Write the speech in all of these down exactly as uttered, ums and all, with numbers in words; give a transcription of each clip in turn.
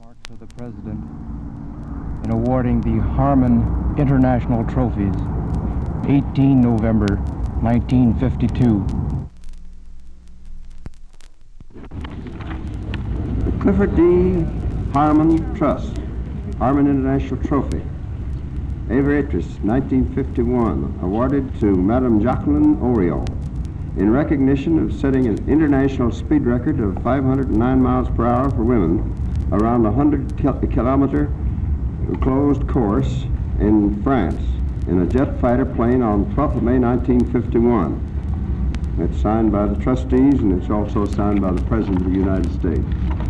Remarks of the President in awarding the Harmon International Trophies, eighteenth November nineteen fifty-two. The Clifford D. Harmon Trust, Harmon International Trophy, Aviatrix, nineteen fifty-one, awarded to Madame Jacqueline Oriole in recognition of setting an international speed record of five hundred nine miles per hour for women around a one hundred kilometer closed course in France in a jet fighter plane on twelfth of May nineteen fifty-one. It's signed by the trustees, and it's also signed by the President of the United States.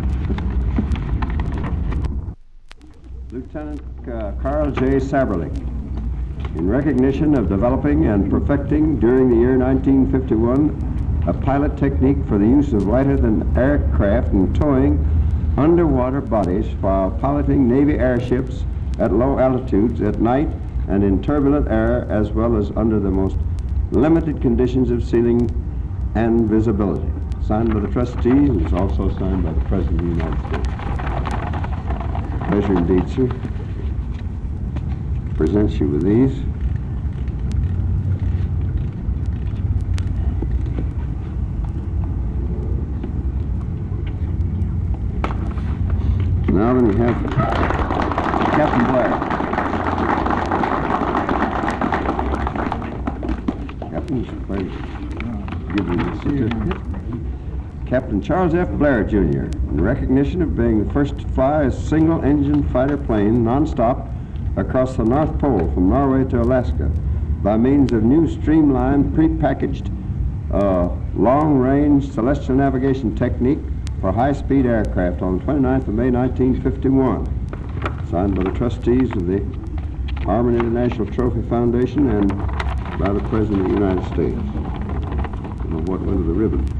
Lieutenant uh, Carl J. Saberlich, in recognition of developing and perfecting during the year nineteen fifty-one a pilot technique for the use of lighter-than aircraft in towing underwater bodies while piloting Navy airships at low altitudes at night and in turbulent air, as well as under the most limited conditions of ceiling and visibility. Signed by the trustees, and it's also signed by the President of the United States. Pleasure indeed, sir. Presents you with these. Now then, you have Captain Blair. Captain, please give me the certificate. Captain Charles F. Blair, Junior, in recognition of being the first to fly a single-engine fighter plane non-stop across the North Pole from Norway to Alaska by means of new streamlined, pre-packaged, uh, long-range celestial navigation technique for high-speed aircraft on the twenty-ninth of May nineteen fifty-one. Signed by the trustees of the Harmon International Trophy Foundation and by the President of the United States. I don't know what went to the ribbon.